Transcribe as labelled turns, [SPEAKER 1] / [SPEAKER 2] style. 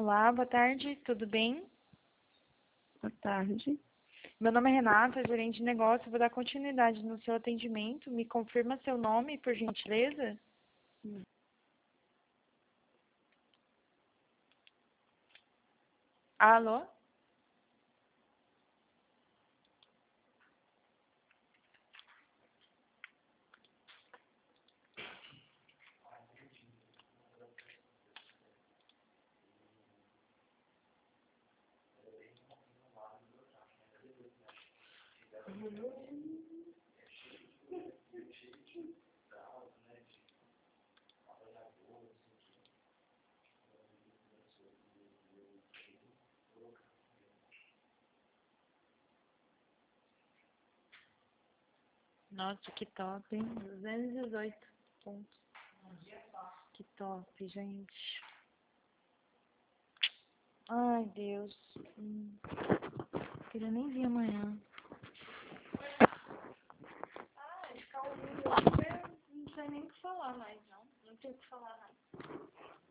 [SPEAKER 1] Olá, boa tarde, tudo bem?
[SPEAKER 2] Boa tarde.
[SPEAKER 1] Meu nome é Renata, gerente de negócio. Vou dar continuidade no seu atendimento. Me confirma seu nome, por gentileza? Alô? Nossa, que top, hein? 218 pontos. Que top, gente. Ai, Deus. Queria nem vir amanhã. Ficar ouvindo, não sei nem o que falar mais, não. Não tenho o que falar, não.